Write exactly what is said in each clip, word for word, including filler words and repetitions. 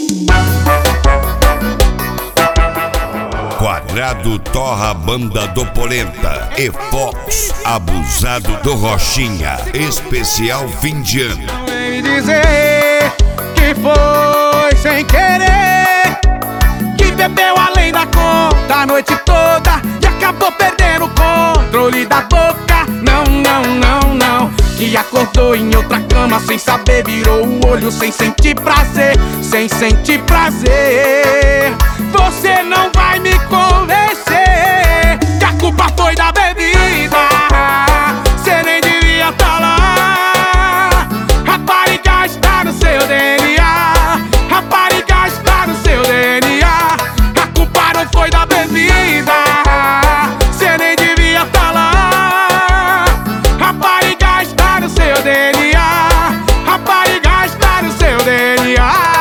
Quadrado torra a banda do Polenta e Fox abusado do Rochinha. Especial fim de ano. Vem me dizer que foi sem querer, que bebeu além da conta a noite toda e acabou perdendo o controle da boca. Não, não, não, não. Que acordou em outra cama sem saber, virou o olho sem sentir prazer, sem sentir prazer. Você não vai me convencer que a culpa foi da bebida. Cê nem devia tá lá. Rapariga está no seu D N A. Rapariga está no seu D N A. A culpa não foi da bebida. Cê nem devia tá lá. Rapariga está no seu D N A. Rapariga está no seu D N A.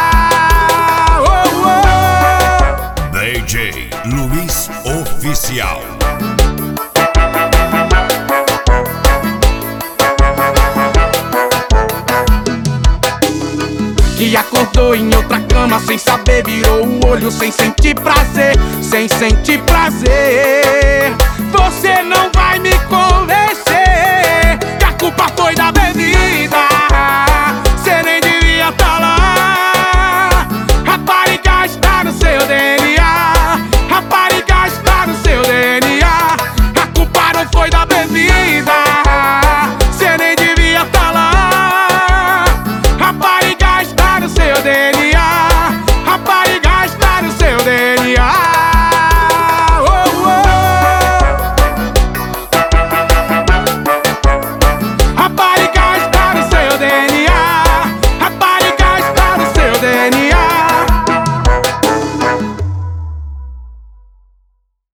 D J Luiz Oficial. Que acordou em outra cama sem saber, virou o olho sem sentir prazer, sem sentir prazer. Você não vai me convencer que a culpa foi da bebida. Cê nem devia tá lá. Rapariga está no seu D N A. Rapariga está no seu D N A. A culpa não foi da bebida. Cê nem devia tá lá. Rapariga está no seu D N A.